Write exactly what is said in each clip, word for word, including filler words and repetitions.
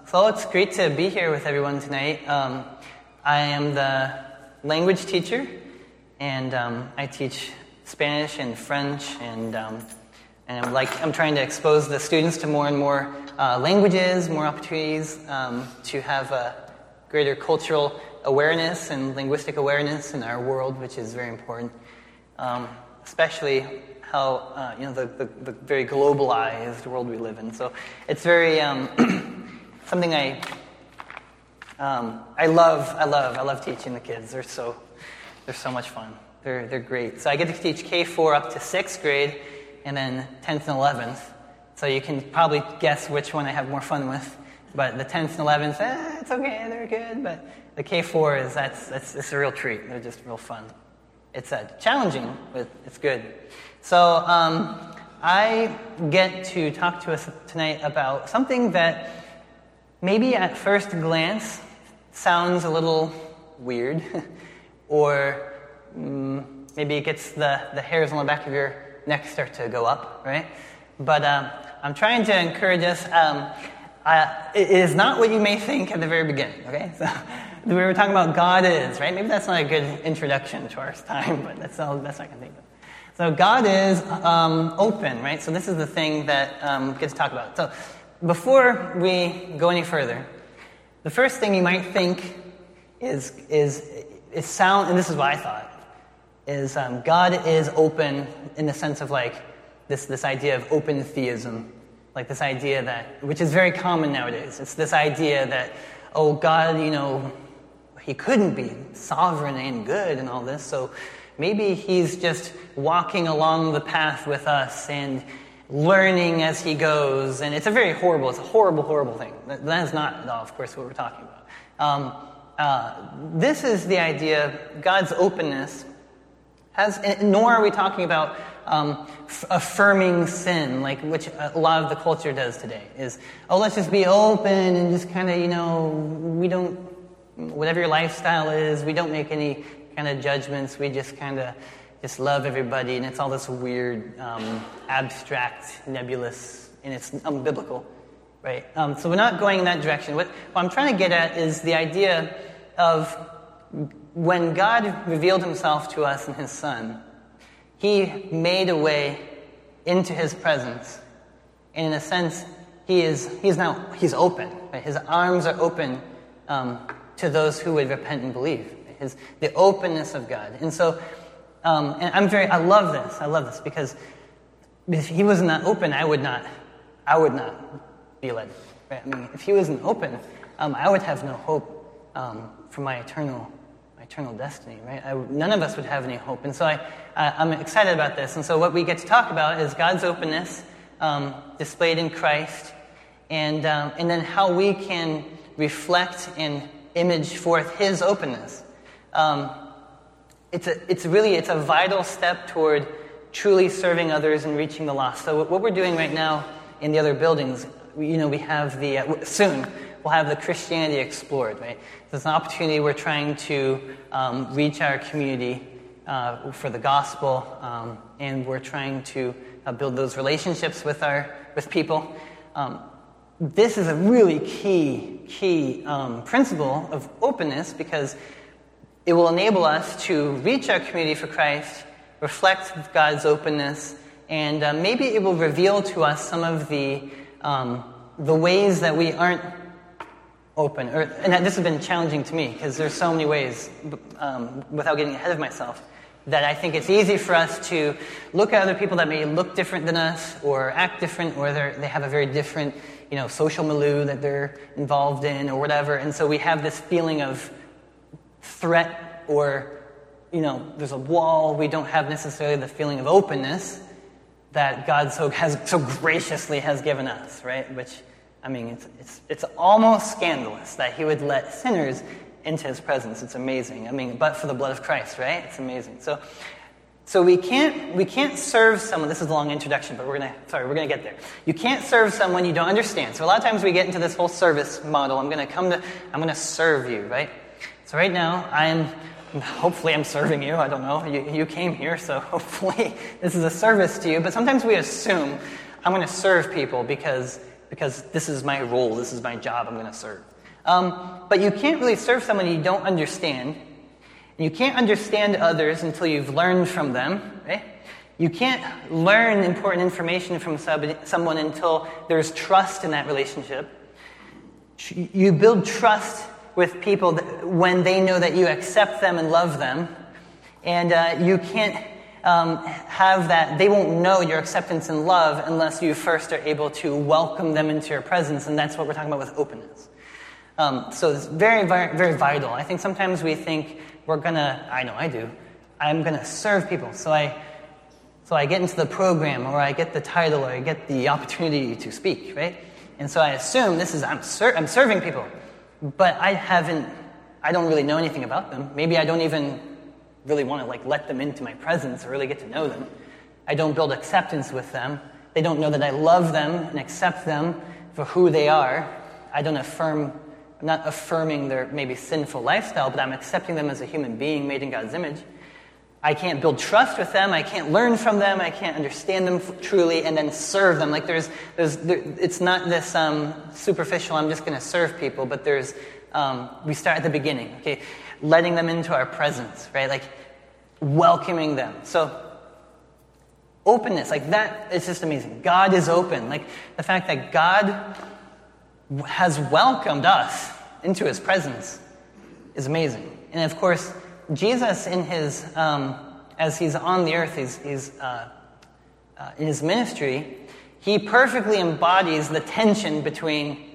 so it's great to be here with everyone tonight. Um, I am the language teacher, and um, I teach Spanish and French, and um, and I'm like I'm trying to expose the students to more and more uh, languages, more opportunities um, to have a greater cultural awareness and linguistic awareness in our world, which is very important, um, especially how uh, you know the, the, the very globalized world we live in. So it's very um, something I um, I love. I love. I love teaching the kids. They're so they're so much fun. They're they're great. So I get to teach K four up to sixth grade, and then tenth and eleventh. So you can probably guess which one I have more fun with. But the tenth and eleventh, eh, it's okay. They're good. But the K four is that's that's it's a real treat. They're just real fun. It's uh, challenging, but it's good. So um, I get to talk to us tonight about something that maybe at first glance sounds a little weird, or um, maybe it gets the, the hairs on the back of your neck start to go up, right? But um, I'm trying to encourage us. Um, uh, it is not what you may think at the very beginning, okay? So we were talking about God is, right? Maybe that's not a good introduction to our time, but that's all the best I can think of. So God is um, open, right? So this is the thing that um, we get to talk about. So before we go any further, the first thing you might think is is is sound, and this is what I thought, is um, God is open in the sense of like this this idea of open theism, like this idea that, which is very common nowadays. It's this idea that, oh, God, you know, he couldn't be sovereign and good and all this, so maybe he's just walking along the path with us and learning as he goes. And it's a very horrible, it's a horrible, horrible thing. That is not at all, of course, what we're talking about. Um, uh, this is the idea, God's openness has, nor are we talking about um, f- affirming sin, like which a lot of the culture does today, is, oh, let's just be open and just kind of, you know, we don't, whatever your lifestyle is, we don't make any kind of judgments, we just kind of just love everybody, and it's all this weird, um, abstract, nebulous, and it's unbiblical, right? Um, so we're not going in that direction. What, what I'm trying to get at is the idea of when God revealed himself to us in his Son, he made a way into his presence, and in a sense, he is he's now he's open. Right? His arms are open um, to those who would repent and believe. His, the openness of God. And so, um, and I'm very, I love this, I love this, because if he was not open, I would not, I would not be led. Right? I mean, if he wasn't open, um, I would have no hope um, for my eternal, my eternal destiny, right? I, none of us would have any hope. And so I, I, I'm excited about this. And so what we get to talk about is God's openness um, displayed in Christ, and um, and then how we can reflect and image forth his openness. Um, it's a, it's really, it's a vital step toward truly serving others and reaching the lost. So what we're doing right now in the other buildings, we, you know, we have the, uh, soon we'll have the Christianity Explored, right? So it's an opportunity we're trying to um, reach our community uh, for the gospel, um, and we're trying to uh, build those relationships with our, with people. Um, this is a really key, key um, principle of openness, because it will enable us to reach our community for Christ, reflect God's openness, and uh, maybe it will reveal to us some of the um, the ways that we aren't open. Or, and this has been challenging to me, because there's so many ways, um, without getting ahead of myself, that I think it's easy for us to look at other people that may look different than us, or act different, or they have a very different, you know, social milieu that they're involved in, or whatever. And so we have this feeling of threat, or, you know, there's a wall. We don't have necessarily the feeling of openness that God so has so graciously has given us, right? Which, I mean, it's it's it's almost scandalous that he would let sinners into his presence. It's amazing. I mean, but for the blood of Christ, right? It's amazing. So so we can't we can't serve someone. This is a long introduction, but we're gonna sorry, we're gonna get there. You can't serve someone you don't understand. So a lot of times we get into this whole service model. I'm gonna come to I'm gonna serve you, right? So right now, I'm, hopefully I'm serving you, I don't know, you, you came here, so hopefully this is a service to you, but sometimes we assume I'm going to serve people because because this is my role, this is my job, I'm going to serve. Um, but you can't really serve someone you don't understand. And you can't understand others until you've learned from them, right? You can't learn important information from somebody, someone until there's trust in that relationship. You build trust with people that, when they know that you accept them and love them. And uh, you can't um, have that, they won't know your acceptance and love unless you first are able to welcome them into your presence. And that's what we're talking about with openness. Um, so it's very, very, very vital. I think sometimes we think we're going to, I know I do, I'm going to serve people. So I so I get into the program, or I get the title, or I get the opportunity to speak, right? And so I assume this is, I'm, ser- I'm serving people. But I haven't, I don't really know anything about them. Maybe I don't even really want to like let them into my presence or really get to know them. I don't build acceptance with them. They don't know that I love them and accept them for who they are. I don't affirm, I'm not affirming their maybe sinful lifestyle, but I'm accepting them as a human being made in God's image. I can't build trust with them. I can't learn from them. I can't understand them f- truly and then serve them. Like there's, there's, there, it's not this um, superficial, I'm just going to serve people, but there's, um, we start at the beginning, okay? Letting them into our presence, right? Like welcoming them. So openness, like that, it's just amazing. God is open. Like the fact that God has welcomed us into his presence is amazing. And of course, Jesus, in his um, as he's on the earth, he's, he's uh, uh, in his ministry, he perfectly embodies the tension between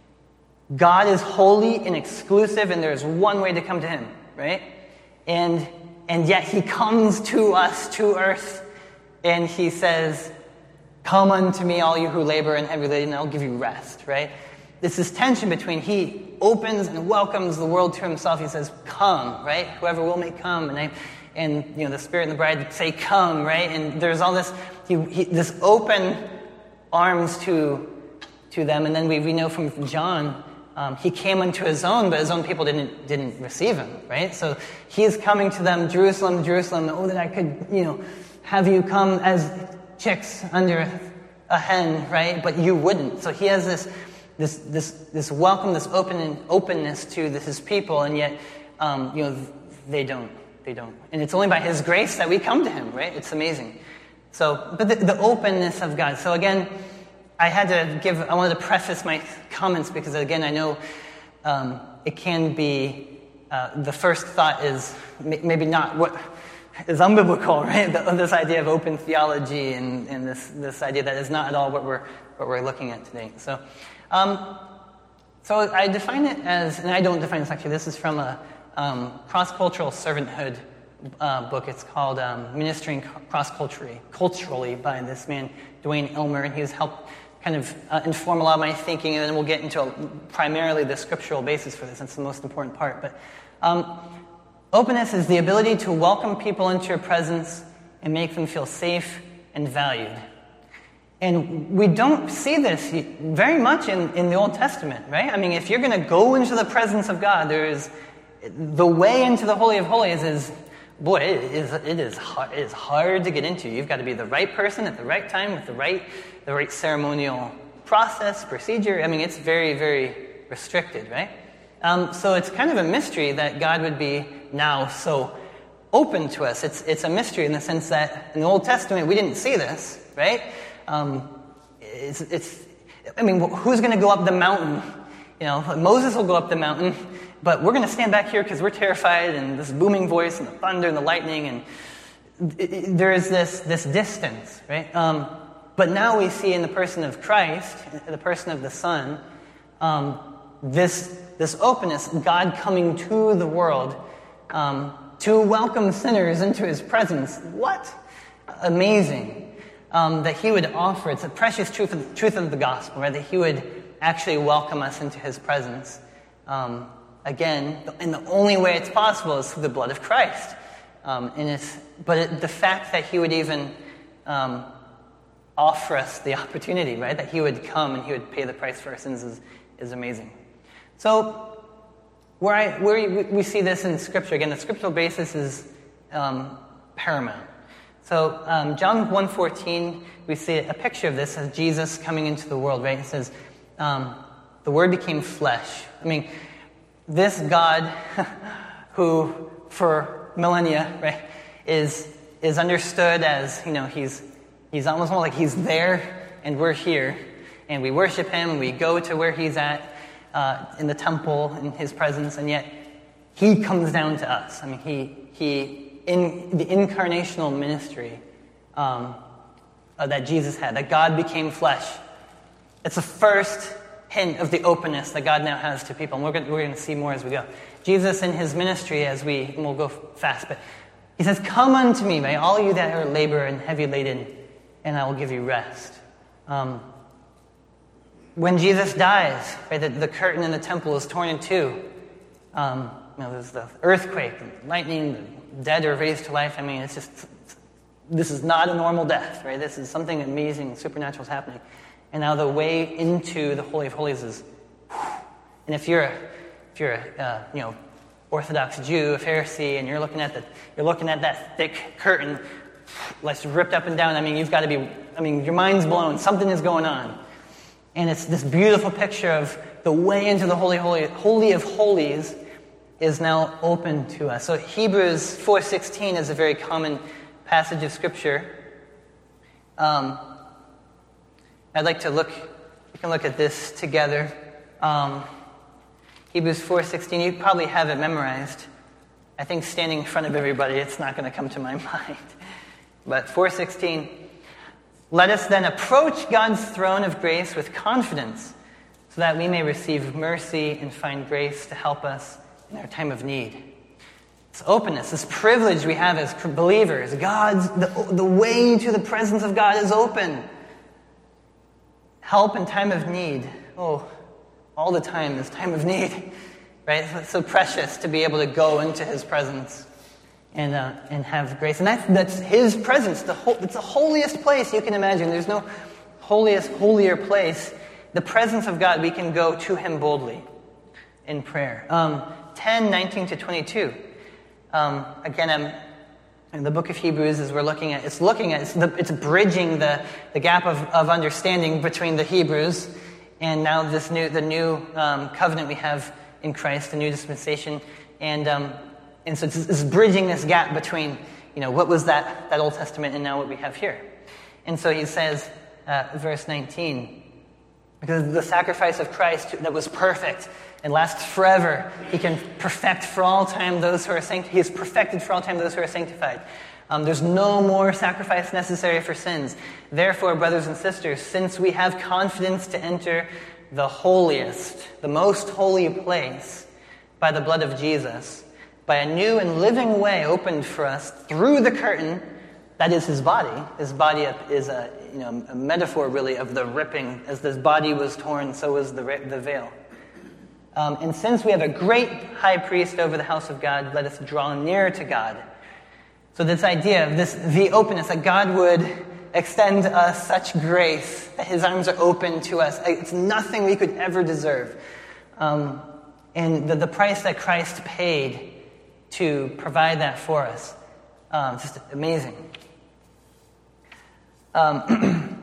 God is holy and exclusive, and there's one way to come to him, right? And and yet he comes to us, to earth, and he says, "Come unto me, all you who labor and heavy laden, and I'll give you rest," right? It's this tension between he opens and welcomes the world to himself. He says, "Come," right? Whoever will may come, and I, and you know the Spirit and the bride say, "Come," right? And there's all this, he, he, this open arms to to them. And then we we know from John, um, he came unto his own, but his own people didn't didn't receive him, right? So he is coming to them, Jerusalem, Jerusalem. Oh, that I could, you know, have you come as chicks under a hen, right? But you wouldn't. So he has this. This this this welcome, this open openness to this, his people, and yet, um, you know, they don't, they don't. And it's only by his grace that we come to him, right? It's amazing. So, but the, the openness of God. So again, I had to give, I wanted to preface my comments because again, I know um, it can be, uh, the first thought is maybe not what is unbiblical, right? The, this idea of open theology and, and this this idea that is not at all what we're what we're looking at today. So. Um, so I define it as, and I don't define this actually, this is from a um, cross-cultural servanthood uh, book. It's called um, Ministering Cross-Culturally Culturally by this man, Dwayne Elmer, and he's helped kind of uh, inform a lot of my thinking, and then we'll get into a, primarily the scriptural basis for this. That's the most important part. But um, openness is the ability to welcome people into your presence and make them feel safe and valued. And we don't see this very much in, in the Old Testament, right? I mean, if you're going to go into the presence of God, there is the way into the Holy of Holies is, boy, it is it is hard, it is hard to get into. You've got to be the right person at the right time with the right the right ceremonial process, procedure. I mean, it's very, very restricted, right? Um, so it's kind of a mystery that God would be now so open to us. It's it's a mystery in the sense that in the Old Testament we didn't see this, right? Um, it's, it's, I mean, who's going to go up the mountain? You know, Moses will go up the mountain, but we're going to stand back here because we're terrified, and this booming voice, and the thunder, and the lightning, and it, it, there is this this distance, right? Um, but now we see in the person of Christ, the person of the Son, um, this this openness, God coming to the world um, to welcome sinners into his presence. What? Amazing. Um, that he would offer, it's a precious truth of, truth of the gospel, right? That he would actually welcome us into his presence. Um, again, and the only way it's possible is through the blood of Christ. Um, and it's, but it, the fact that he would even um, offer us the opportunity, right? That he would come and he would pay the price for our sins is, is amazing. So where, I, where we see this in Scripture, again, the scriptural basis is um, paramount. So um, John one fourteen, we see a picture of this as Jesus coming into the world, right? It says, um, the Word became flesh. I mean, this God who, for millennia, right, is is understood as, you know, he's he's almost more like he's there and we're here, and we worship him, and we go to where he's at uh, in the temple, in his presence, and yet he comes down to us. I mean, he he in the incarnational ministry um, uh, that Jesus had, that God became flesh. It's the first hint of the openness that God now has to people, and we're going, we're going to see more as we go. Jesus in his ministry, as we, and we'll go fast, but he says, "Come unto me, right, all you that are labor and heavy laden, and I will give you rest." Um, when Jesus dies, right, the, the curtain in the temple is torn in two. Um, you know, there's the earthquake, the lightning, the dead are raised to life. I mean, it's just, it's, this is not a normal death, right? This is something amazing, supernatural is happening. And now the way into the Holy of Holies is, and if you're a, if you're a, uh, you know, Orthodox Jew, a Pharisee, and you're looking at the, you're looking at that thick curtain, like ripped up and down. I mean, you've got to be, I mean, your mind's blown. Something is going on. And it's this beautiful picture of the way into the Holy, Holy, Holy of Holies is now open to us. So Hebrews four sixteen is a very common passage of Scripture. Um, I'd like to look, we can look at this together. Um, Hebrews four sixteen, you probably have it memorized. I think standing in front of everybody, it's not going to come to my mind. But four sixteen, "Let us then approach God's throne of grace with confidence, so that we may receive mercy and find grace to help us in our time of need." This openness, this privilege we have as believers. God's, the, the way to the presence of God is open. Help in time of need. Oh, all the time is time of need. Right? It's so precious to be able to go into his presence and uh, and have grace. And that's, that's his presence. The whole, it's the holiest place you can imagine. There's no holiest, holier place. The presence of God, we can go to him boldly in prayer. Um, ten, nineteen to twenty-two. Um, again, I'm, in the book of Hebrews, as we're looking at, it's looking at, it's, the, it's bridging the, the gap of, of understanding between the Hebrews and now this new, the new um, covenant we have in Christ, the new dispensation. And um, and so it's, it's bridging this gap between, you know, what was that, that Old Testament and now what we have here. And so he says, uh, verse nineteen, "Because the sacrifice of Christ that was perfect and lasts forever, he can perfect for all time those who are sanctified. He has perfected for all time those who are sanctified. Um, there's no more sacrifice necessary for sins. Therefore, brothers and sisters, since we have confidence to enter the holiest, the most holy place by the blood of Jesus, by a new and living way opened for us through the curtain, that is his body." His body is a, you know, a metaphor, really, of the ripping. As this body was torn, so was the, the veil. Um, "and since we have a great high priest over the house of God, let us draw near to God." So this idea of this, the openness, that God would extend us such grace, that his arms are open to us. It's nothing we could ever deserve. Um, and the, the price that Christ paid to provide that for us, um, just amazing. Um,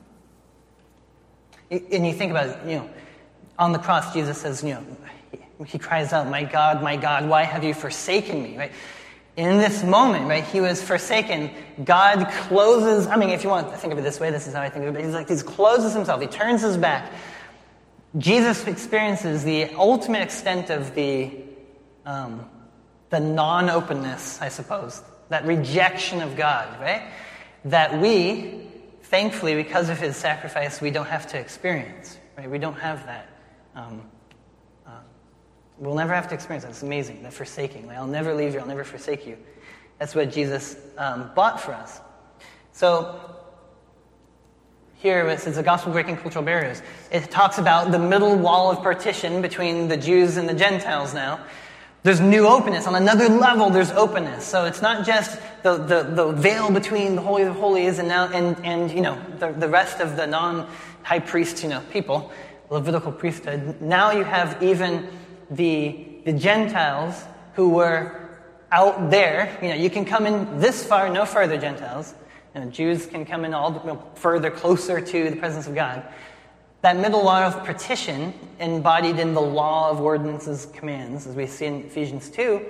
and you think about it, you know, on the cross, Jesus says, you know, he, he cries out, "My God, my God, why have you forsaken me?" Right? In this moment, right, he was forsaken. God closes, I mean, if you want to think of it this way, this is how I think of it. He's like, he closes himself. He turns his back. Jesus experiences the ultimate extent of the, um, the non-openness, I suppose, that rejection of God, right? That we, thankfully, because of his sacrifice, we don't have to experience, right? We don't have that. Um, uh, we'll never have to experience that. It's amazing, that forsaking. Like, I'll never leave you, I'll never forsake you. That's what Jesus um, bought for us. So, here it says the gospel breaking cultural barriers. It talks about the middle wall of partition between the Jews and the Gentiles now. There's new openness. On another level, there's openness. So it's not just the, the, the veil between the Holy of Holies and now and, and you know the, the rest of the non-high priest, you know, people, Levitical priesthood. Now you have even the the Gentiles who were out there. You know, you can come in this far, no further, Gentiles. You know, Jews can come in all you know, further, closer to the presence of God. that middle law of partition, embodied in the law of ordinances, commands, as we see in Ephesians two,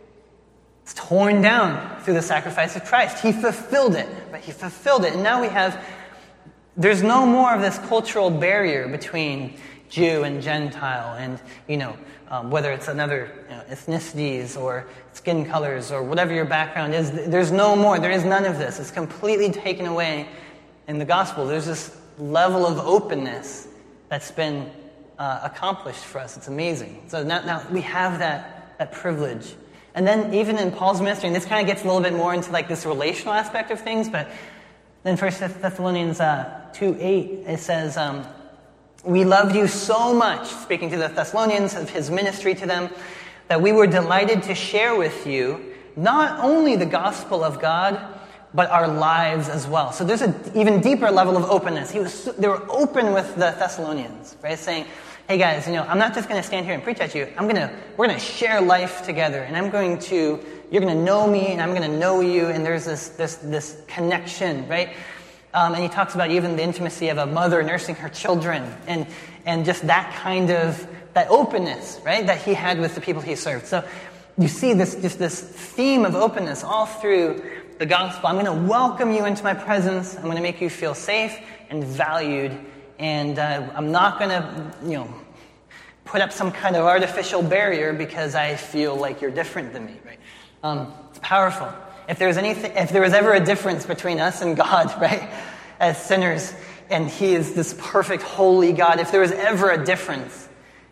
is torn down through the sacrifice of Christ. He fulfilled it, right? He fulfilled it. And now we have, there's no more of this cultural barrier between Jew and Gentile and, you know, um, whether it's another you know, ethnicities or skin colors or whatever your background is. There's no more. There is none of this. It's completely taken away in the gospel. There's this level of openness that's been uh, accomplished for us. It's amazing. So now, now we have that, that privilege. And then even in Paul's ministry, and this kind of gets a little bit more into like this relational aspect of things, but then First Thessalonians uh, two eight, it says, um, we loved you so much, speaking to the Thessalonians of his ministry to them, that we were delighted to share with you not only the gospel of God, but our lives as well. So there's an even deeper level of openness. He was, they were open with the Thessalonians, right? Saying, hey guys, you know, I'm not just going to stand here and preach at you. I'm going to, we're going to share life together, and I'm going to, you're going to know me, and I'm going to know you, and there's this, this, this connection, right? Um, and he talks about even the intimacy of a mother nursing her children, and, and just that kind of, that openness, right, that he had with the people he served. So you see this, just this theme of openness all through the gospel. I'm going to welcome you into my presence. I'm going to make you feel safe and valued. And uh, I'm not going to, you know, put up some kind of artificial barrier because I feel like you're different than me, right? Um, it's powerful. If there was anything, if there was ever a difference between us and God, right, as sinners, and He is this perfect, holy God, if there was ever a difference,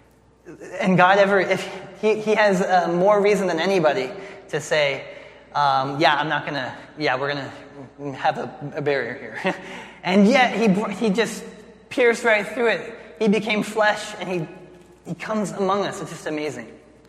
and God ever, if He, he has uh, more reason than anybody to say, Um, yeah, I'm not going to, yeah, we're going to have a, a barrier here. And yet, he he just pierced right through it. He became flesh, and he he comes among us. It's just amazing.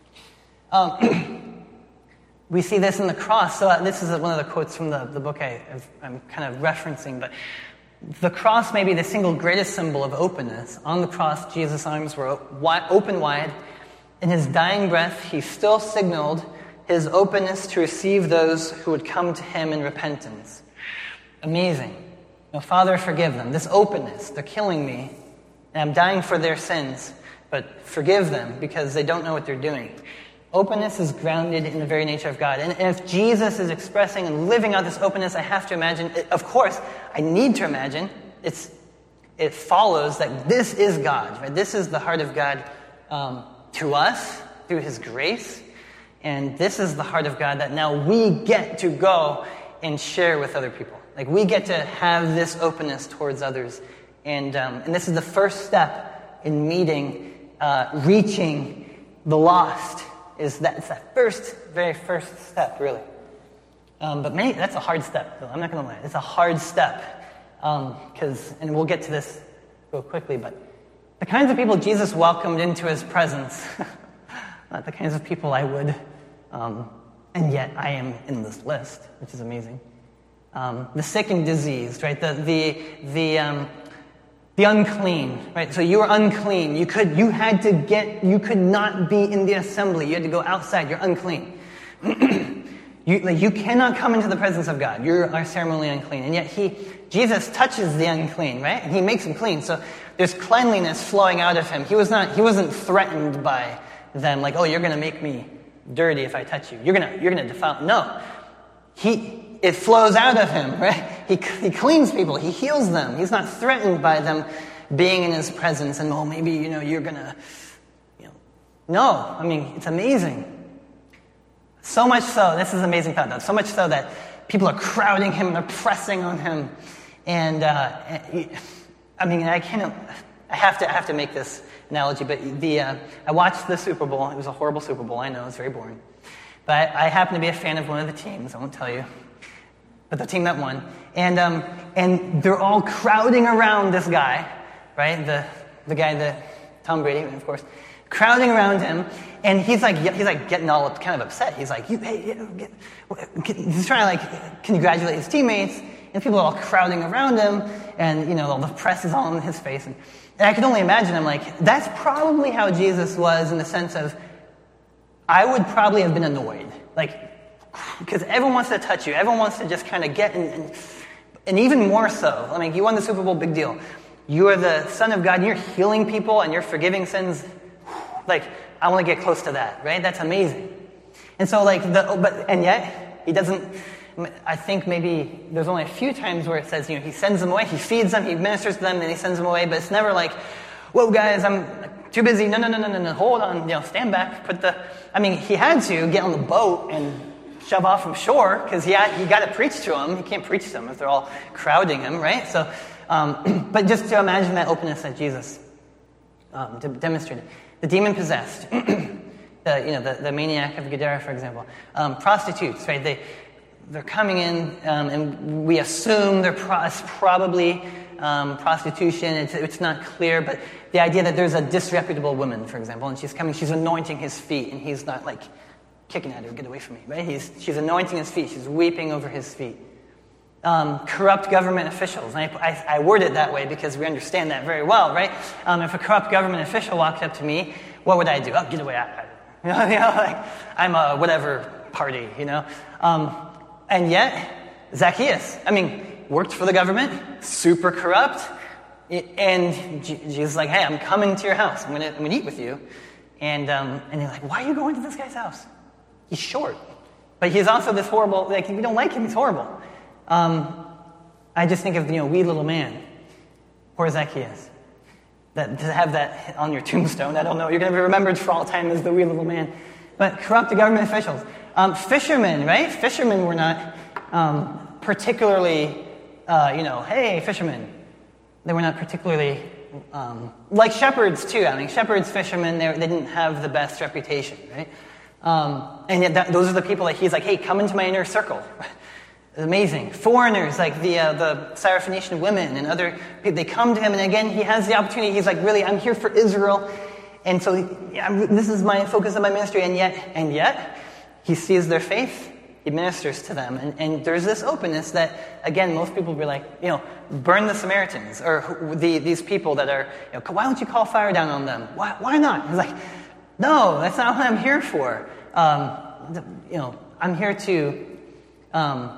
Um, we see this in the cross. So uh, this is one of the quotes from the, the book I, I'm kind of referencing. But the cross may be the single greatest symbol of openness. On the cross, Jesus' arms were open wide. In his dying breath, he still signaled his openness to receive those who would come to him in repentance. Amazing. No, Father, forgive them. This openness, they're killing me, and I'm dying for their sins, but forgive them because they don't know what they're doing. Openness is grounded in the very nature of God. And if Jesus is expressing and living out this openness, I have to imagine, of course, I need to imagine, it's it follows that this is God, right? This is the heart of God um, to us through his grace. And this is the heart of God that now we get to go and share with other people. Like, we get to have this openness towards others. And um, and this is the first step in meeting, uh, reaching the lost. Is that it's that first, very first step, really. Um, but many, that's a hard step, though. I'm not going to lie. It's a hard step. Because, um, and we'll get to this real quickly, but the kinds of people Jesus welcomed into his presence, not the kinds of people I would. Um, and yet I am in this list, which is amazing. Um, the sick and diseased, right? The the the um, the unclean, right? So you were unclean. You could you had to get you could not be in the assembly. You had to go outside. You're unclean. you like, you cannot come into the presence of God. You are ceremonially unclean. And yet he Jesus touches the unclean, right? And he makes them clean. So there's cleanliness flowing out of him. He was not he wasn't threatened by them, like, oh, you're going to make me dirty if I touch you. You're gonna, you're gonna defile. No, he, it flows out of him, right? He, he cleans people. He heals them. He's not threatened by them being in his presence. And oh, maybe you know you're gonna, you know, no. I mean, it's amazing. So much so. This is an amazing thought, though. So much so that people are crowding him. They're pressing on him, and uh, I mean, I can't. I have to. I have to make this analogy, but the uh, I watched the Super Bowl. It was a horrible Super Bowl. I know, it's very boring. But I, I happen to be a fan of one of the teams. I won't tell you. But the team that won. And um, and they're all crowding around this guy, right? The the guy that, Tom Brady, of course, crowding around him. And he's like, he's like getting all kind of upset. He's like, you, hey, get, get, he's trying to like congratulate his teammates. And people are all crowding around him. And, you know, all the press is all in his face. And, And I can only imagine, I'm like, that's probably how Jesus was in the sense of, I would probably have been annoyed. Like, because everyone wants to touch you. Everyone wants to just kind of get, in, and, and even more so. I mean, you won the Super Bowl, big deal. you are the Son of God, and you're healing people, and you're forgiving sins. Like, I want to get close to that, right? That's amazing. And so, like, the but and yet he doesn't. I think maybe there's only a few times where it says, you know, he sends them away, he feeds them, he ministers to them, then he sends them away. But it's never like, whoa, guys, I'm too busy. No, no, no, no, no, no. Hold on, you know, stand back. Put the. I mean, he had to get on the boat and shove off from shore because he had he got to preach to them. He can't preach to them if they're all crowding him, right? So, um, but just to imagine that openness that Jesus um, de- demonstrated. The demon possessed, the you know the, the maniac of Gadara, for example, um, prostitutes, right? They they're coming in, um, and we assume they're pro- it's probably um, prostitution. It's it's not clear, but the idea that there's a disreputable woman, for example, and she's coming, she's anointing his feet, and he's not like kicking at her, get away from me, right? He's she's anointing his feet, she's weeping over his feet. Um, corrupt government officials. And I, I, I word it that way because we understand that very well, right? Um, if a corrupt government official walked up to me, what would I do? Oh, get away. I, I, you know, you know, like, I'm a whatever party, you know? Um, and yet, Zacchaeus, I mean, worked for the government, super corrupt, and Jesus is like, hey, I'm coming to your house. I'm going to I'm gonna eat with you. And, um, and you're like, why are you going to this guy's house? He's short. But he's also this horrible, like, we don't like him, he's horrible. Um, I just think of, you know, wee little man, poor Zacchaeus. That, to have that on your tombstone, I don't know, you're going to be remembered for all time as the wee little man. But corrupt government officials. Um, fishermen, right? Fishermen were not um, particularly, uh, you know, hey, fishermen. They were not particularly, um, like shepherds too. I mean, shepherds, fishermen, they, they didn't have the best reputation, right? Um, and yet that, those are the people that he's like, hey, come into my inner circle. Amazing. Foreigners, like the uh, the Syrophoenician women and other people, they come to him, and again, he has the opportunity. He's like, really, I'm here for Israel, and so yeah, this is my focus of my ministry. And yet, and yet, he sees their faith, he ministers to them, and, and there's this openness that, again, most people will be like, you know, burn the Samaritans or the these people that are, you know, why don't you call fire down on them? Why why not? He's like, no, that's not what I'm here for. Um, you know, I'm here to. Um,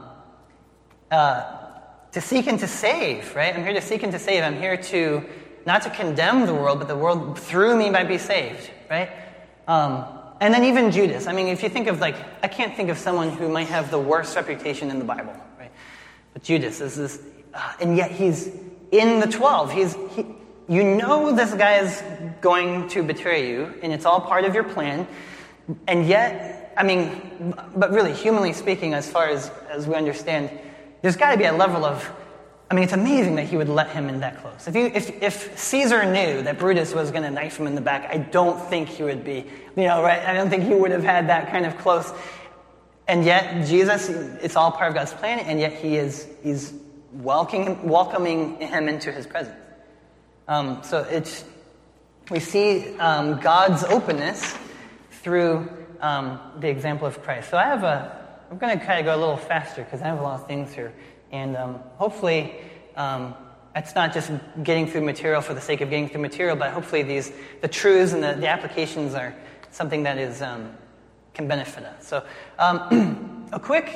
Uh, to seek and to save, right? I'm here to seek and to save. I'm here to, not to condemn the world, but the world through me might be saved, right? Um, and then even Judas. I mean, if you think of, like, I can't think of someone who might have the worst reputation in the Bible, right? But Judas is this, uh, and yet he's in the twelve. He's, he, you know this guy is going to betray you, and it's all part of your plan, and yet, I mean, but really, humanly speaking, as far as, as we understand, there's got to be a level of, I mean, it's amazing that he would let him in that close. If you, if, if Caesar knew that Brutus was going to knife him in the back, I don't think he would be, you know, right? I don't think he would have had that kind of close. And yet, Jesus, it's all part of God's plan, and yet he is, he's welcoming, welcoming him into his presence. Um, so it's, we see um, God's openness through um, the example of Christ. So I have a, I'm going to kind of go a little faster because I have a lot of things here. And um, hopefully um, it's not just getting through material for the sake of getting through material, but hopefully these the truths and the, the applications are something that is um, can benefit us. So um, a quick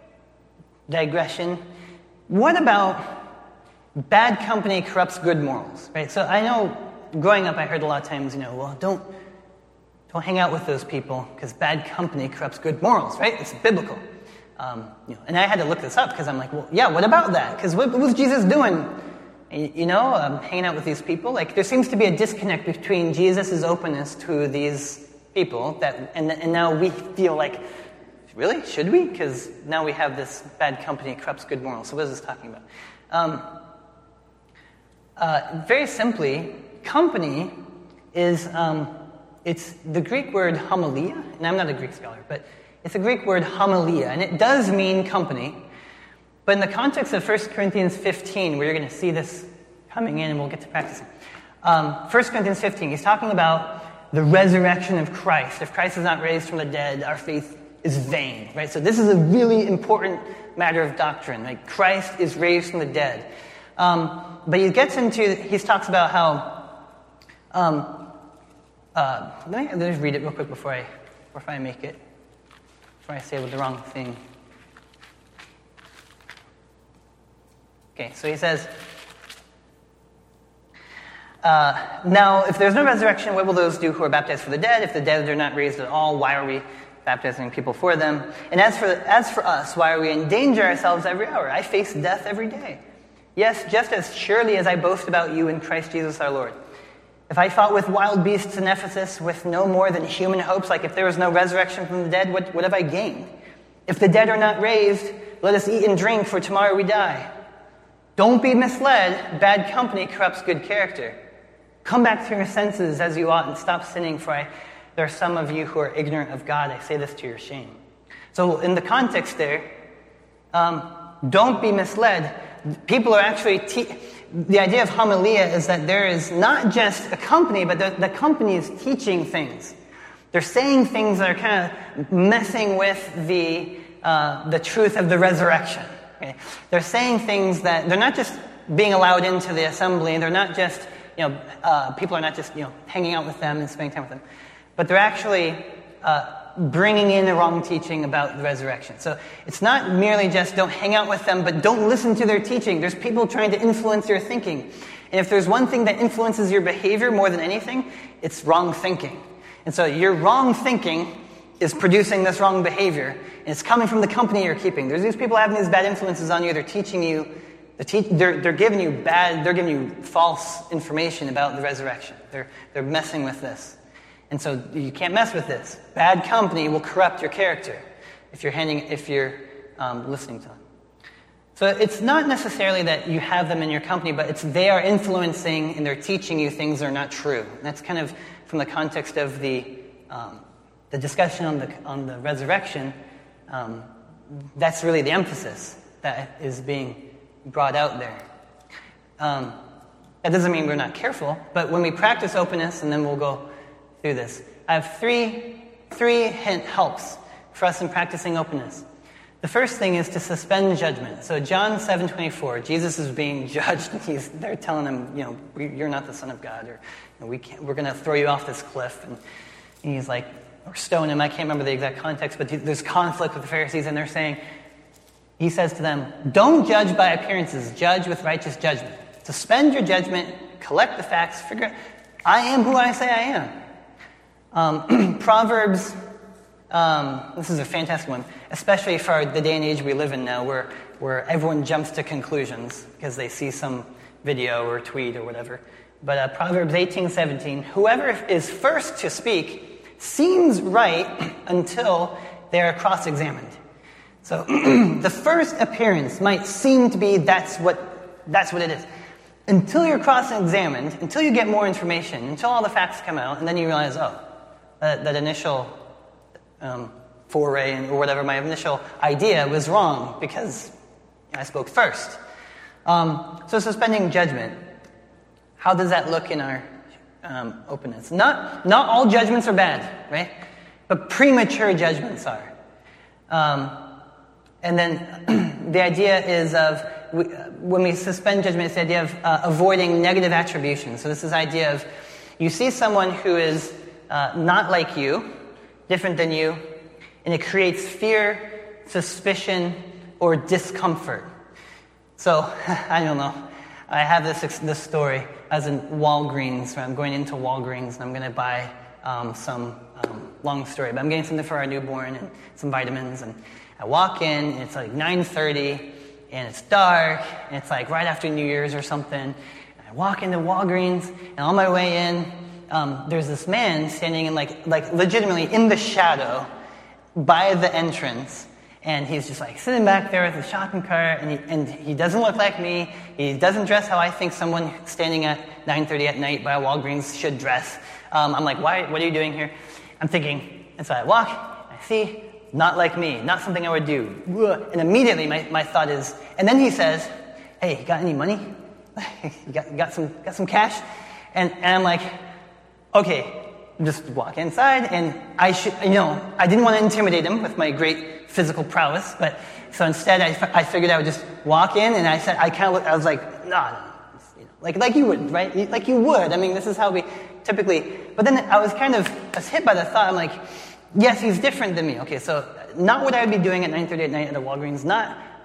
digression. What about bad company corrupts good morals? Right. So I know growing up I heard a lot of times, you know, well, don't Don't hang out with those people because bad company corrupts good morals, right? It's biblical. Um, you know, and I had to look this up because I'm like, well, yeah, what about that? Because what, what was Jesus doing? You know, um, hanging out with these people? Like, there seems to be a disconnect between Jesus' openness to these people, that, and, and now we feel like, really? Should we? Because now we have this bad company corrupts good morals. So what is this talking about? Um, uh, very simply, company is... Um, It's the Greek word homilia, and I'm not a Greek scholar, but it's a Greek word homilia, and it does mean company. But in the context of First Corinthians fifteen, where you're going to see this coming in, and we'll get to practicing. Um, First Corinthians fifteen, he's talking about the resurrection of Christ. If Christ is not raised from the dead, our faith is vain, right? So this is a really important matter of doctrine, right? Christ is raised from the dead. Um, but he gets into, he talks about how... Um, Uh, let me, let me just read it real quick before I, before I make it, before I say the wrong thing. Okay, so he says, Uh, now, if there's no resurrection, what will those do who are baptized for the dead? If the dead are not raised at all, why are we baptizing people for them? And as for as for us, why are we in danger ourselves every hour? I face death every day. Yes, just as surely as I boast about you in Christ Jesus our Lord. If I fought with wild beasts in Ephesus with no more than human hopes, like if there was no resurrection from the dead, what, what have I gained? If the dead are not raised, let us eat and drink, for tomorrow we die. Don't be misled. Bad company corrupts good character. Come back to your senses as you ought and stop sinning, for I, there are some of you who are ignorant of God. I say this to your shame. So in the context there, um, don't be misled. People are actually... Te- the idea of homilia is that there is not just a company, but the, the company is teaching things. They're saying things that are kind of messing with the uh, the truth of the resurrection. Okay? They're saying things that they're not just being allowed into the assembly. They're not just, you know, uh, people are not just, you know, hanging out with them and spending time with them, but they're actually uh, bringing in the wrong teaching about the resurrection. So it's not merely just don't hang out with them, but don't listen to their teaching. There's people trying to influence your thinking. And if there's one thing that influences your behavior more than anything, it's wrong thinking. And so your wrong thinking is producing this wrong behavior, and it's coming from the company you're keeping. There's these people having these bad influences on you. They're teaching you, they're, te- they're, they're giving you bad, they're giving you false information about the resurrection. They're, they're messing with this. And so you can't mess with this. Bad company will corrupt your character if you're handing, if you're um, listening to them. So it's not necessarily that you have them in your company, but it's they are influencing and they're teaching you things that are not true. And that's kind of from the context of the um, the discussion on the on the resurrection. Um, that's really the emphasis that is being brought out there. Um, that doesn't mean we're not careful, but when we practice openness, and then we'll go through this. I have three three hint helps for us in practicing openness. The first thing is to suspend judgment. So John seven twenty-four, Jesus is being judged. He's they're telling him, you know, you're not the Son of God, or you know, we can't, we're going to throw you off this cliff. And he's like, or stone him. I can't remember the exact context, but there's conflict with the Pharisees, and they're saying, he says to them, don't judge by appearances, judge with righteous judgment. Suspend your judgment, collect the facts, figure out, I am who I say I am. Um, Proverbs, um, this is a fantastic one, especially for the day and age we live in now, where, where everyone jumps to conclusions because they see some video or tweet or whatever. But uh, Proverbs eighteen seventeen, whoever is first to speak seems right until they are cross-examined. So the first appearance might seem to be that's what that's what it is. Until you're cross-examined, until you get more information, until all the facts come out, and then you realize, oh, that, that initial um, foray and, or whatever, my initial idea was wrong because I spoke first. Um, so suspending judgment, how does that look in our um, openness? Not not all judgments are bad, right? But premature judgments are. Um, and then the idea is of, we, uh, when we suspend judgment, it's the idea of uh, avoiding negative attribution. So this is the idea of, you see someone who is uh, not like you, different than you, and it creates fear, suspicion, or discomfort. So, I don't know. I have this this story. I was in Walgreens, where I'm going into Walgreens, and I'm going to buy um, some, um, long story, but I'm getting something for our newborn and some vitamins, and I walk in, and it's like nine thirty, and it's dark, and it's like right after New Year's or something. And I walk into Walgreens, and on my way in, um, there's this man standing in like like legitimately in the shadow by the entrance, and he's just like sitting back there with his shopping cart, and he, and he doesn't look like me. He doesn't dress how I think someone standing at nine thirty at night by a Walgreens should dress. Um, I'm like, why? What are you doing here? I'm thinking, and so I walk, I see, not like me, not something I would do. And immediately my, my thought is, and then he says, hey, you got any money? you, got, you got some got some cash? And, and I'm like, okay, just walk inside, and I should, you know, I didn't want to intimidate him with my great physical prowess, but so instead I, I figured I would just walk in, and I said, I kind of, I was like, no, no, you know, like like you would, right? Like you would. I mean, this is how we typically. But then I was kind of, I was hit by the thought. I'm like, yes, he's different than me. Okay, so not what I would be doing at nine thirty at night at a Walgreens, not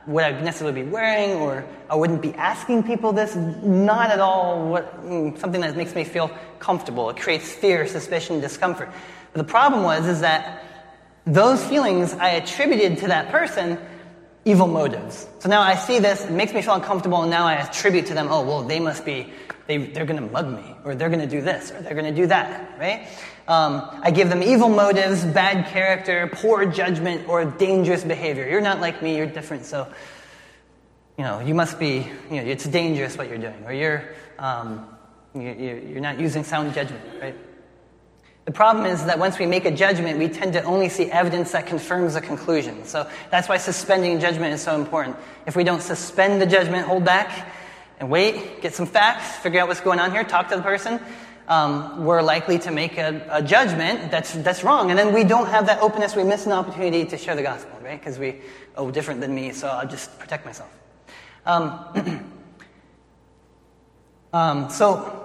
what I'd necessarily be wearing, or I wouldn't be asking people this. Not at all what mm, something that makes me feel comfortable. It creates fear, suspicion, discomfort. But the problem was is that those feelings I attributed to that person evil motives. So now I see this, it makes me feel uncomfortable, and now I attribute to them, oh, well, they must be, they, they're going to mug me, or they're going to do this, or they're going to do that, right? Um, I give them evil motives, bad character, poor judgment, or dangerous behavior. You're not like me, you're different, so, you know, you must be, you know, it's dangerous what you're doing, or you're, um, you, you're not using sound judgment, right? The problem is that once we make a judgment, we tend to only see evidence that confirms a conclusion. So that's why suspending judgment is so important. If we don't suspend the judgment, hold back, and wait, get some facts, figure out what's going on here, talk to the person, um, we're likely to make a, a judgment that's that's wrong. And then we don't have that openness. We miss an opportunity to share the gospel, right? Because we, oh, different than me, so I'll just protect myself. Um, um, so...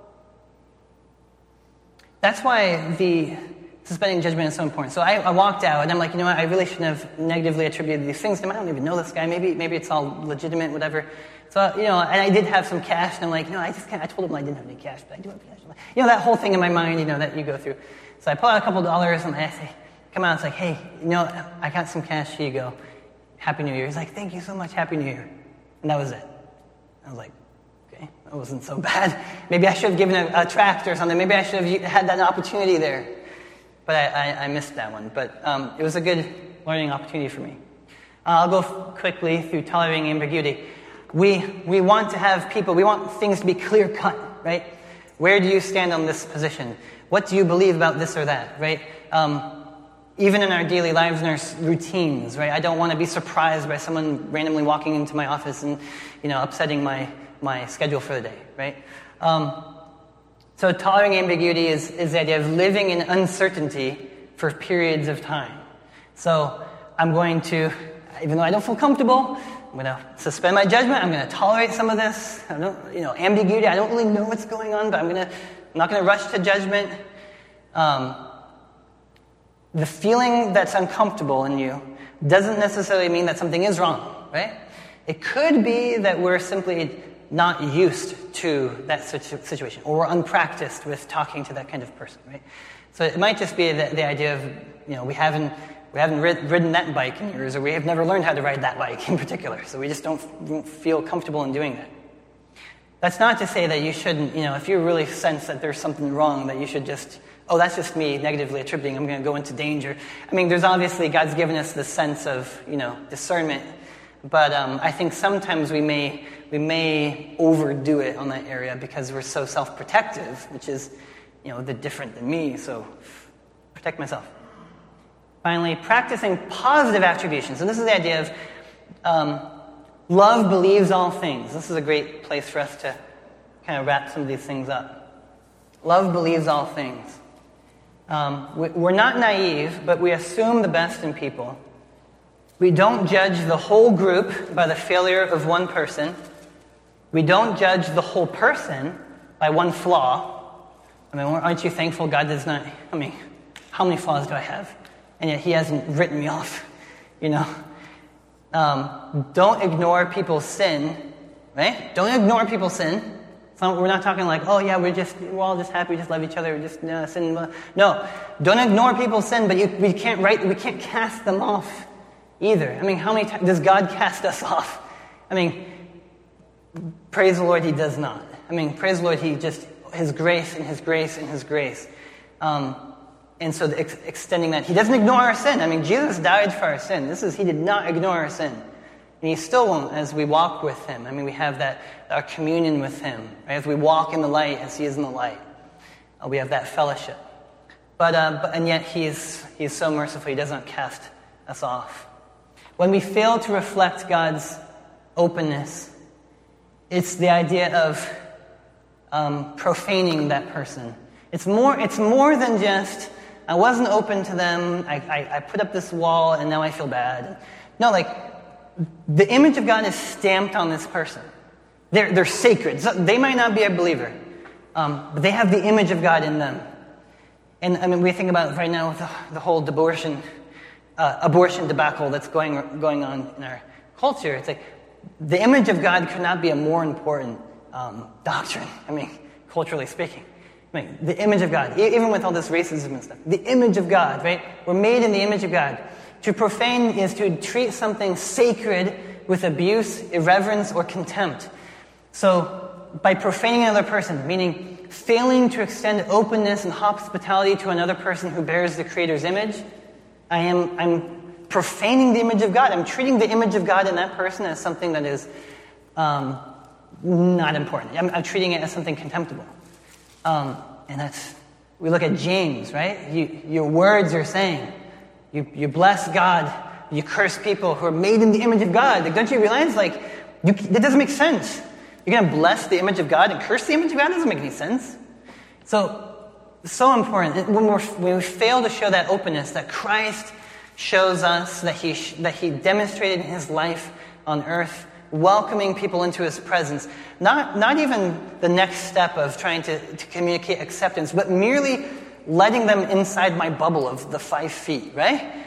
That's why the suspending judgment is so important. So I, I walked out, and I'm like, you know what, I really shouldn't have negatively attributed these things to him. I don't even know this guy. Maybe maybe it's all legitimate, whatever. So, you know, and I did have some cash, and I'm like, no, I just can't. I told him I didn't have any cash, but I do have cash. You know, that whole thing in my mind, you know, that you go through. So I pull out a couple dollars, and I say, come out, it's like, hey, you know, I got some cash, here you go. Happy New Year. He's like, thank you so much, Happy New Year. And that was it. I was like, okay, that wasn't so bad. Maybe I should have given a, a tract or something. Maybe I should have had that opportunity there. But I, I, I missed that one. But um, it was a good learning opportunity for me. Uh, I'll go f- quickly through tolerating ambiguity. We we want to have people, we want things to be clear-cut, right? Where do you stand on this position? What do you believe about this or that, right? Um, even in our daily lives and our routines, right? I don't want to be surprised by someone randomly walking into my office and, you know, upsetting my my schedule for the day, right? Um, so tolerating ambiguity is, is the idea of living in uncertainty for periods of time. So I'm going to, even though I don't feel comfortable, I'm going to suspend my judgment. I'm going to tolerate some of this. I don't, you know, ambiguity. I don't really know what's going on, but I'm going to, I'm not going to rush to judgment. Um, the feeling that's uncomfortable in you doesn't necessarily mean that something is wrong, right? It could be that we're simply not used to that situation, or we're unpracticed with talking to that kind of person, right? So it might just be the, the idea of, you know, we haven't we haven't rid, ridden that bike in years, or we have never learned how to ride that bike in particular, so we just don't, don't feel comfortable in doing that. That's not to say that you shouldn't, you know, if you really sense that there's something wrong, that you should just, oh, that's just me negatively attributing, I'm going to go into danger. I mean, there's obviously, God's given us the sense of, you know, discernment. But um, I think sometimes we may we may overdo it on that area because we're so self-protective, which is, you know, the different than me. So protect myself. Finally, practicing positive attribution. So this is the idea of um, love believes all things. This is a great place for us to kind of wrap some of these things up. Love believes all things. Um, we're not naive, but we assume the best in people. We don't judge the whole group by the failure of one person. We don't judge the whole person by one flaw. I mean, aren't you thankful God does not, I mean, how many flaws do I have? And yet he hasn't written me off, you know. Um, don't ignore people's sin, right? Don't ignore people's sin. So we're not talking like, oh yeah, we're just, we're all just happy, we just love each other, we just uh, sin. No, don't ignore people's sin, but you, we can't write, we can't cast them off either. I mean, how many times does God cast us off? I mean, praise the Lord, he does not. I mean, praise the Lord, he just, his grace and his grace and his grace. Um, and so the ex- extending that, he doesn't ignore our sin. I mean, Jesus died for our sin. This is, he did not ignore our sin. And he still won't as we walk with him. I mean, we have that, our communion with him. Right? As we walk in the light as he is in the light. Uh, we have that fellowship. But, uh, but and yet he's, he's so merciful, he doesn't cast us off. When we fail to reflect God's openness, it's the idea of um, profaning that person. It's more, it's more than just, I wasn't open to them, I, I, I put up this wall, and now I feel bad. No, like, the image of God is stamped on this person. They're, they're sacred. So they might not be a believer, um, but they have the image of God in them. And I mean, we think about right now with the, the whole abortion, uh, abortion debacle that's going going on in our culture, it's like the image of God could not be a more important um, doctrine. I mean, culturally speaking. I mean, the image of God, e- even with all this racism and stuff. The image of God, right? We're made in the image of God. To profane is to treat something sacred with abuse, irreverence, or contempt. So, by profaning another person, meaning failing to extend openness and hospitality to another person who bears the Creator's image, I am I'm profaning the image of God. I'm treating the image of God in that person as something that is um, not important. I'm, I'm treating it as something contemptible. Um, and that's, we look at James, right? You, your words are saying, you, you bless God, you curse people who are made in the image of God. Like, don't you realize, like, you, that doesn't make sense. You're going to bless the image of God and curse the image of God? That doesn't make any sense. So, so important. When, we're, when we fail to show that openness that Christ shows us, that he, that he demonstrated in his life on earth, welcoming people into his presence. Not, not even the next step of trying to, to communicate acceptance, but merely letting them inside my bubble of the five feet, right?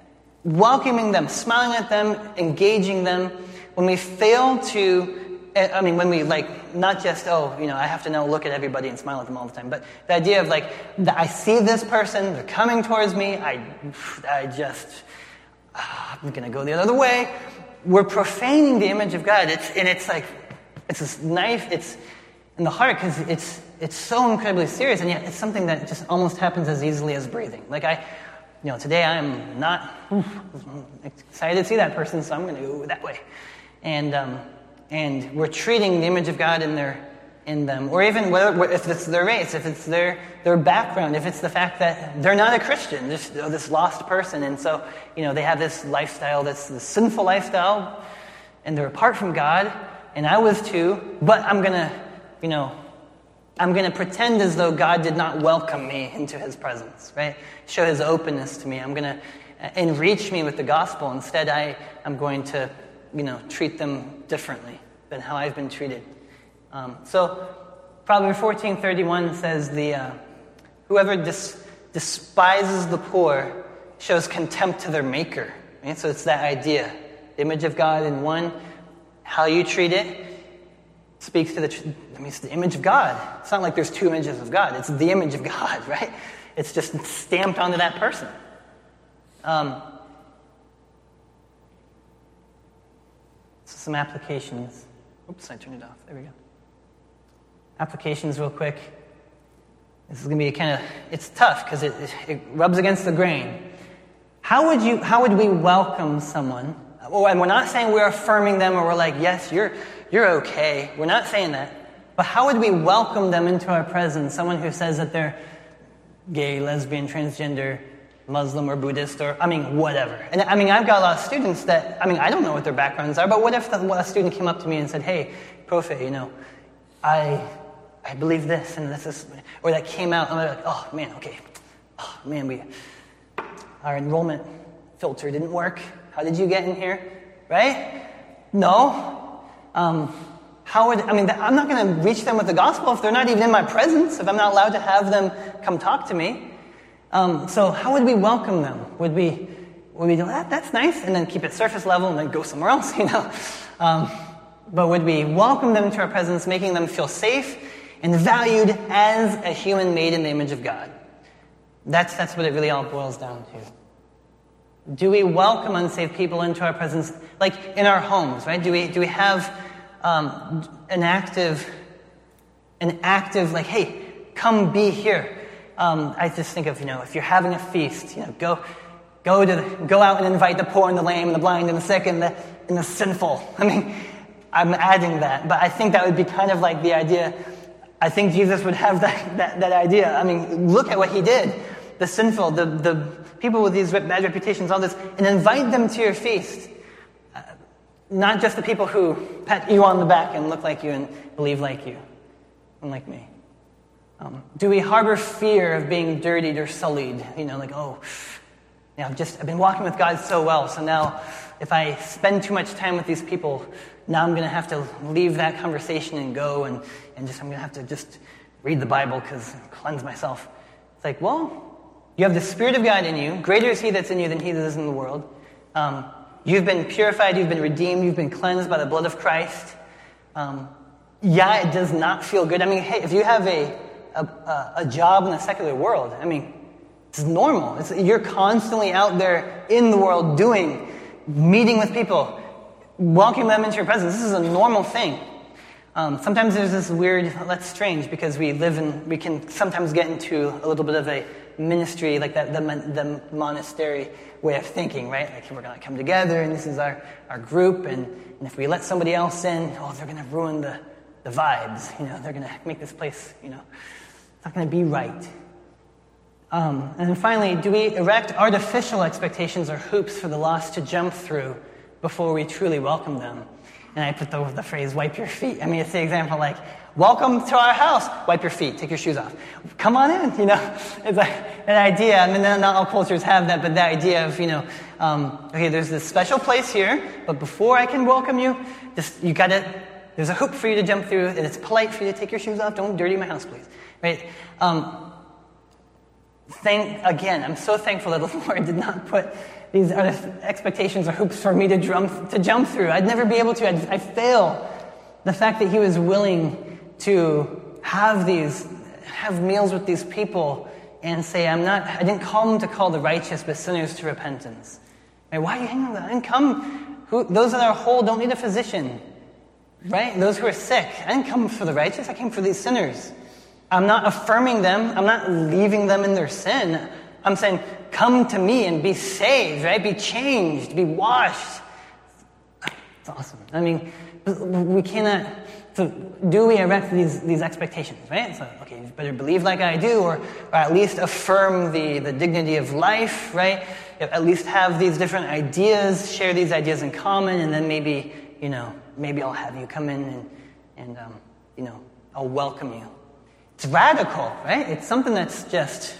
Welcoming them, smiling at them, engaging them. When we fail to I mean, when we, like, not just, oh, you know, I have to now look at everybody and smile at them all the time, but the idea of, like, I see this person, they're coming towards me, I, I just, uh, I'm going to go the other way. We're profaning the image of God, it's, and it's like, it's this knife, it's in the heart, because it's, it's so incredibly serious, and yet it's something that just almost happens as easily as breathing. Like, I, you know, today I'm not oof, excited to see that person, so I'm going to go that way. And, um, And we're treating the image of God in their, in them, or even whether, if it's their race, if it's their their background, if it's the fact that they're not a Christian, just you know, this lost person, and so you know they have this lifestyle that's the sinful lifestyle, and they're apart from God, and I was too. But I'm gonna, you know, I'm gonna pretend as though God did not welcome me into His presence, right? Show His openness to me. I'm gonna enrich me with the gospel. Instead, I am going to, you know, treat them differently than how I've been treated. Um, so, Proverbs fourteen thirty-one says, "The uh, whoever dis- despises the poor shows contempt to their maker." Right? So it's that idea, the image of God in one, how you treat it speaks to the. Tr- I mean, it's the image of God. It's not like there's two images of God. It's the image of God, right? It's just stamped onto that person. Um, Some applications. Oops, I turned it off. There we go. Applications real quick. This is going to be kind of, it's tough because it, it, it rubs against the grain. How would you, how would we welcome someone? Oh, and we're not saying we're affirming them or we're like, yes, you're, you're okay. We're not saying that. But how would we welcome them into our presence? Someone who says that they're gay, lesbian, transgender, Muslim or Buddhist or, I mean, whatever. And I mean, I've got a lot of students that, I mean, I don't know what their backgrounds are, but what if the, what a student came up to me and said, hey, Profe, you know, I I believe this and this is, or that came out, and I'm like, oh, man, okay. Oh, man, we, our enrollment filter didn't work. How did you get in here? Right? No. Um, how would, I mean, I'm not going to reach them with the gospel if they're not even in my presence, if I'm not allowed to have them come talk to me. Um, so how would we welcome them? Would we, would we do that? That's nice, and then keep it surface level and then go somewhere else, you know? Um, but would we welcome them into our presence, making them feel safe and valued as a human made in the image of God? That's, that's what it really all boils down to. Do we welcome unsaved people into our presence, like in our homes, right? Do we, do we have um, an active, an active, like, hey, come be here? Um, I just think of, you know, if you're having a feast, you know, go go to the, go out and invite the poor and the lame and the blind and the sick and the, and the sinful. I mean, I'm adding that, but I think that would be kind of like the idea. I think Jesus would have that, that, that idea. I mean, look at what he did. The sinful, the, the people with these bad reputations, all this, and invite them to your feast. Uh, not just the people who pat you on the back and look like you and believe like you and like me. Um, do we harbor fear of being dirtied or sullied? You know, like, oh, you know, I've just, I've been walking with God so well, so now if I spend too much time with these people, now I'm going to have to leave that conversation and go and, and just, I'm going to have to just read the Bible because cleanse myself. It's like, well, you have the Spirit of God in you. Greater is He that's in you than he that is in the world. Um, you've been purified, you've been redeemed, you've been cleansed by the blood of Christ. Um, yeah, it does not feel good. I mean, hey, if you have a a, a job in the secular world, I mean, it's normal. It's, you're constantly out there in the world doing, meeting with people, welcoming them into your presence. This is a normal thing. Um, sometimes there's this weird, that's strange, because we live in, we can sometimes get into a little bit of a ministry, like that, the, the monastery way of thinking, right? Like, we're going to come together, and this is our, our group, and, and if we let somebody else in, oh, they're going to ruin the, the vibes, you know, they're going to make this place, you know, it's not going to be right. Um, and then finally, do we erect artificial expectations or hoops for the lost to jump through before we truly welcome them? And I put the, the phrase, wipe your feet. I mean, it's the example like, welcome to our house, wipe your feet, take your shoes off. Come on in, you know. It's like an idea. I mean, not all cultures have that, but the idea of, you know, um, okay, there's this special place here, but before I can welcome you, just, you gotta, there's a hoop for you to jump through, and it's polite for you to take your shoes off. Don't dirty my house, please. Right? Um, thank, again, I'm so thankful that the Lord did not put these are the expectations or hoops for me to jump, to jump through. I'd never be able to. I'd, I'd fail. The fact that he was willing to have these, have meals with these people and say, I'm not, I didn't come to call the righteous, but sinners to repentance. Right? Why are you hanging on that? I didn't come, who, those that are whole don't need a physician. Right? Those who are sick. I didn't come for the righteous. I came for these sinners. I'm not affirming them. I'm not leaving them in their sin. I'm saying, come to me and be saved, right? Be changed, be washed. It's awesome. I mean, we cannot, so do we erect these, these expectations, right? So, okay, you better believe like I do, or, or at least affirm the, the dignity of life, right? At least have these different ideas, share these ideas in common, and then maybe, you know, maybe I'll have you come in and, and um, you know, I'll welcome you. It's radical, right? It's something that's just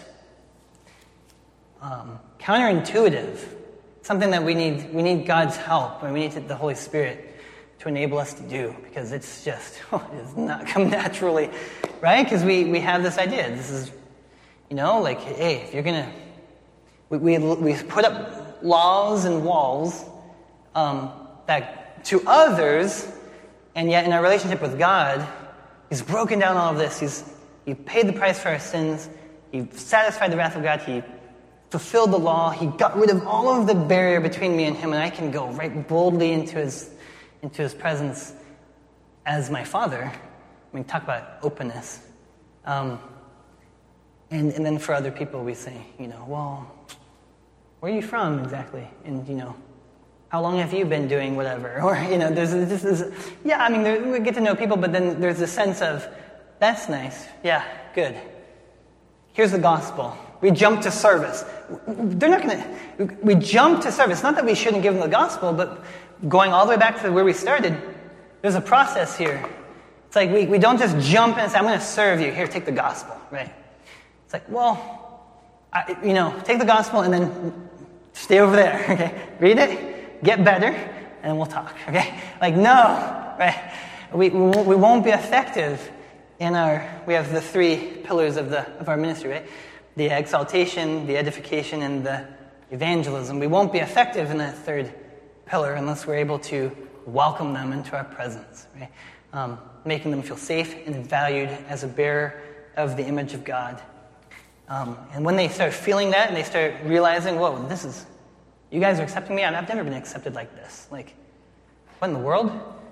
Um, counterintuitive, something that we need we need God's help, and we need the Holy Spirit to enable us to do, because it's just, oh, it does not come naturally, right? Because we, we have this idea, this is, you know, like, hey, if you're going to, we, we we put up laws and walls um, that to others, and yet in our relationship with God, he's broken down all of this, he's he paid the price for our sins, he satisfied the wrath of God, he fulfilled the law. He got rid of all of the barrier between me and him, and I can go right boldly into his into his presence as my Father. I mean, talk about openness. Um, and, and then for other people, we say, you know, well, where are you from exactly? And, you know, how long have you been doing whatever? Or, you know, there's this, this yeah, I mean, there, we get to know people, but then there's a sense of, that's nice. Yeah, good. Here's the gospel. We jump to service. They're not going to... We jump to service. Not that we shouldn't give them the gospel, but going all the way back to where we started, there's a process here. It's like we, we don't just jump in and say, I'm going to serve you. Here, take the gospel, right? It's like, well, I, you know, take the gospel and then stay over there, okay? Read it, get better, and we'll talk, okay? Like, no, right? We, we won't be effective in our... We have the three pillars of the of our ministry, right? The exaltation, the edification, and the evangelism. We won't be effective in that third pillar unless we're able to welcome them into our presence, right? Um, making them feel safe and valued as a bearer of the image of God. Um, and when they start feeling that and they start realizing, whoa, this is, you guys are accepting me? I've never been accepted like this. Like, what in the world?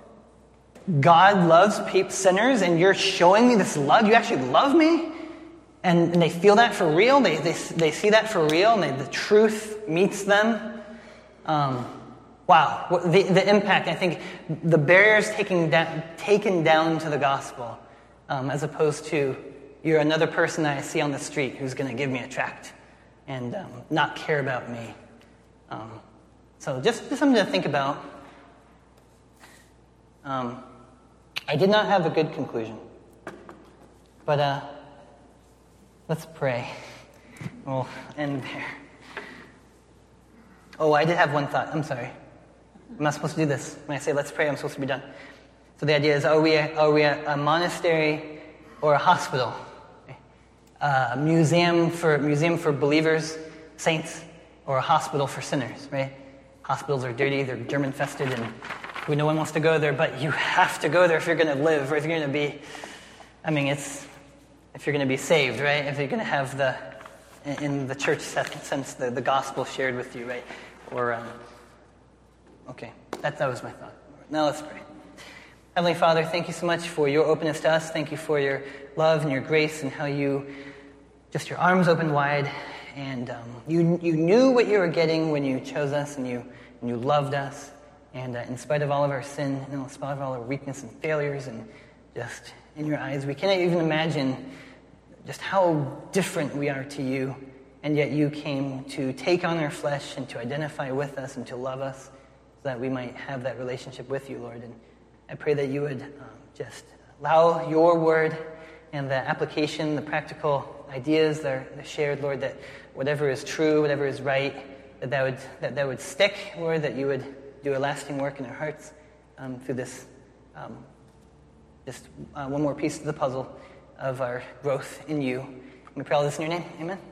God loves people, sinners, and you're showing me this love? You actually love me? And, and they feel that for real. They they they see that for real, and they, the truth meets them. Um, wow, what, the the impact! I think the barriers taking down, taken down to the gospel, um, as opposed to you're another person that I see on the street who's going to give me a tract and um, not care about me. Um, so just, just something to think about. Um, I did not have a good conclusion, but. Uh, Let's pray. We'll end there. Oh, I did have one thought. I'm sorry. I'm not supposed to do this. When I say let's pray, I'm supposed to be done. So the idea is, are we a, are we a, a monastery or a hospital? A museum for museum for believers, saints, or a hospital for sinners, right? hospitals are dirty, they're germ-infested, and who no one wants to go there, but you have to go there if you're going to live, or if you're going to be, I mean, it's, if you're going to be saved, right? If you're going to have the, in the church sense, the, the gospel shared with you, right? Or, um, okay, that, that was my thought. Now let's pray. Heavenly Father, thank you so much for your openness to us. Thank you for your love and your grace and how you, just your arms open wide, and um, you you knew what you were getting when you chose us, and you and you loved us. And uh, in spite of all of our sin, and in spite of all our weakness and failures, and just in your eyes, we cannot even imagine just how different we are to you. And yet you came to take on our flesh and to identify with us and to love us so that we might have that relationship with you, Lord. And I pray that you would um, just allow your word and the application, the practical ideas that are shared, Lord, that whatever is true, whatever is right, that that would, that, that would stick, Lord, that you would do a lasting work in our hearts um, through this, um, just uh, one more piece of the puzzle of our growth in you. And we pray all this in your name. Amen.